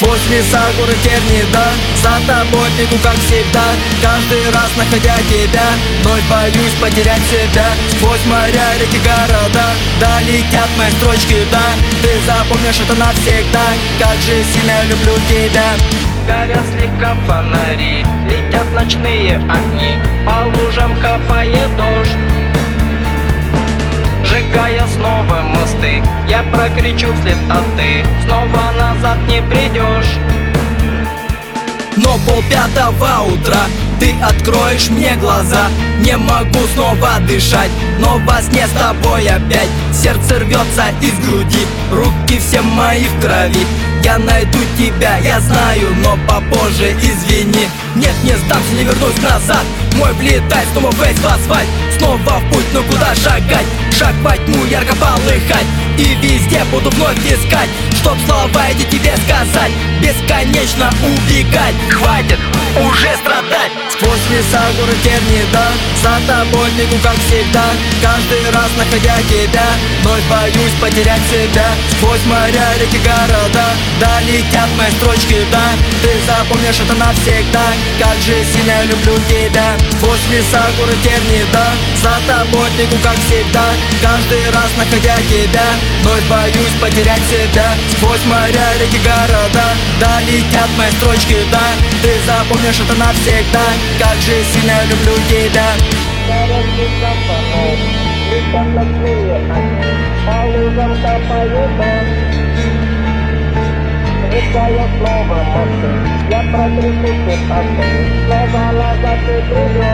Сквозь леса, горы, тернии, да, за тобой бегу, как всегда. Каждый раз, находя тебя, вновь боюсь потерять себя. Сквозь моря, реки, города, да, летят мои строчки, да. Ты запомнишь это навсегда, как же сильно люблю тебя. Горят слегка фонари, летят ночные огни, по лужам капает дождь, сжигая снова мосты. Я прокричу вслед, а ты снова назад не придешь. Но 4:30 утра ты откроешь мне глаза. Не могу снова дышать, но во сне с тобой опять. Сердце рвется из груди, руки все мои в крови. Я найду тебя, я знаю, но попозже, извини. Нет, не сдамся, не вернусь назад. Мой влетай, снова весь в асфальт. Снова в путь, но куда шагать? Шаг во тьму, ярко полыхать. И везде буду вновь искать, чтоб слова эти тебе сказать. Бесконечно убегать, хватит уже страдать. Сквозь леса, горы, тернии, да, за тобой бегу, как всегда. Каждый раз, находя тебя, вновь боюсь потерять себя. Сквозь моря, реки, города, да, летят мои строчки, да. Ты запомнишь это навсегда, как же сильно люблю тебя. Сквозь леса, горы, тернии, да, за тобой бегу, как всегда. Каждый раз, находя тебя, вновь боюсь потерять себя. Сквозь моря, реки, города, да, летят мои строчки, да. Ты запомнишь это навсегда, как же сильно люблю тебя. Горят слегка фонари, летят ночные огни, по лужам капает дождь, сжигая снова мосты. Я прокричу вслед, а ты снова назад не придешь.